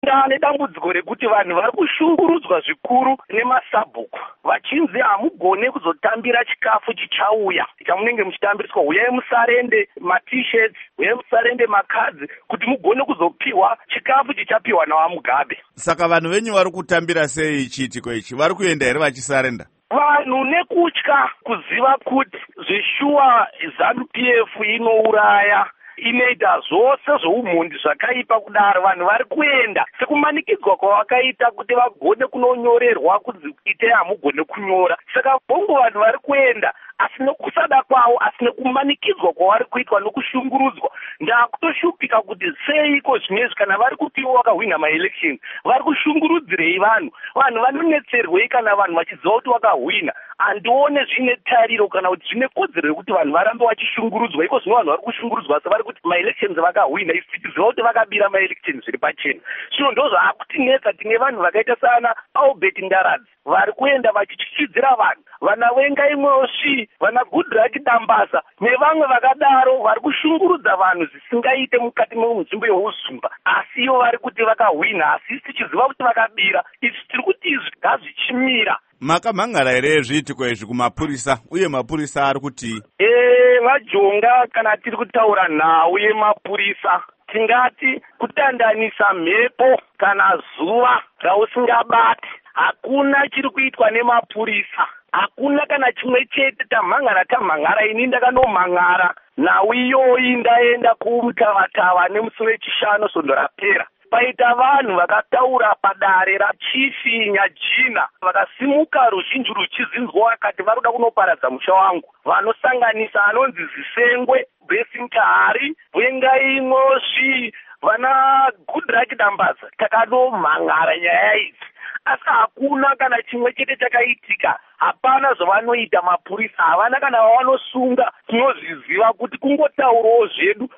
ndane dambudziko rekuti vanhu vari kushungurudzwa zvikuru nemasabhuku vachinzi hamugone kuzotambira chikafu chichauya chamunenge muchitambiriswa. Uyai musarende matisheti, uyai musarende makadzi kuti mugone kuzopiwa chikafu chichapiwa nawamugabe. Saka vanhu venyu vari kutambira sei chiitiko ichi? Vari kuenda here vachisarenda? Vanhu nekutya kuziva kuti zvishuwa ZANU-PF inouraya, inoita zvose zvoumhundi zvakaipa kudaro, vanhu vari kuenda sekumanikidzwa kwavakaita kuti vagone kunonyorerwa kunzi itai hamugone kunyora. Saka bongo vanhu vari kuenda asi nekusada kwavo, asi nekumanikidzwa kwavari kuitwa nokushungurudzwa. Ndakutoshupika kuti seiko zvinezvi kana vari kutiwo wakahwina maelection vari kushungurudzirei vanhu? Vanhu vanonetserwei kana vanhu vachiziva kuti wakahwina? Andione zvine tariro kana kuti zvine kodzero yekuti vanhu varambe vachishungurudzwa. Iko zvino vanhu vari kushungurudzwa asi vari kuti maelections vakahwina, isi tichiziva kuti vakabira maelections zviri pachena. Zvino ndo zvaakutinetsa. Tine vanhu vakaita sana Albert Ndaradzi vari kuenda vachichichidzira vanhu, vana Wengai Mosvi, vana Goodluck Dambasa nevamwe vakadaro vari kushungurudza vanhu zvisingaite mukati munzvimbo yeuzumba, asi ivo vari kuti vakahwina, asi isi tichiziva kuti vakabira. Izvi tiri kuti izvi ngazvichimira. Makamhangara here zviitiko izvi kumapurisa, uye mapurisa ari kuti vajonga? Kana tiri kutaura nhau yemapurisa, tingati kutandanisa mhepo kana zuva rausingabati. Hakuna chiri kuitwa nemapurisa, hakuna kana chimwe chete. Tamhangara ini ndakanomhangara nhau iyoyi, ndaenda kumutavatava nemusi wechishanu svondo rapera. Paita vanhu vakataura padare rachifinya jina, vakasimuka ruzhinji ruchizinzwa vakati vari kuda kunoparadza musha wangu, vanosanganisa anonzi Zisengwe, Blessing Tahari, Wengai Mosvi, vana Goodluck Dambasa. Takanomhangara nyaya idzi asi hakuna kana chimwe chete chakaitika. Hapana zvavanoita mapurisa, havana kana vavanosunga. Tinozviziva kuti kungotaurawo zvedu